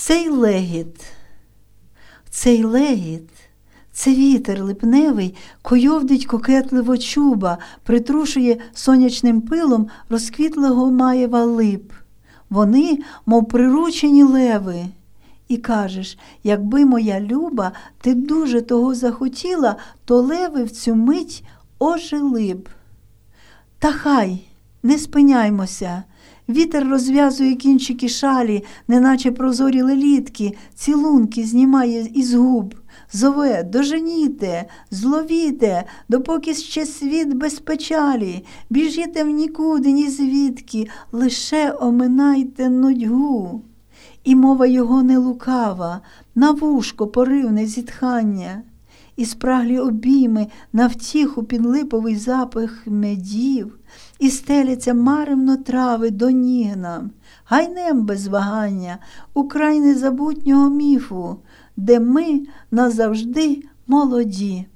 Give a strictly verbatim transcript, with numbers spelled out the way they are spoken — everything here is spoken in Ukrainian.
Цей легіт, цей легіт, це вітер липневий, койовдить кокетливо чуба, притрушує сонячним пилом розквітлого маєва лип. Вони, мов приручені леви. І кажеш, якби, моя люба, ти дуже того захотіла, то леви в цю мить ожили б. Та хай, не спиняймося. Вітер розв'язує кінчики шалі, неначе прозорі лелітки, цілунки знімає із губ. Зове, доженіте, зловіте, допоки ще світ без печалі. Біжіте в нікуди, ні звідки, лише оминайте нудьгу. І мова його не лукава, на вушко поривне зітхання. І спраглі обійми на втіху під липовий запах медів. І стеляться маремно трави до ніг нам, гайнем без вагання, у край незабутнього міфу, де ми назавжди молоді.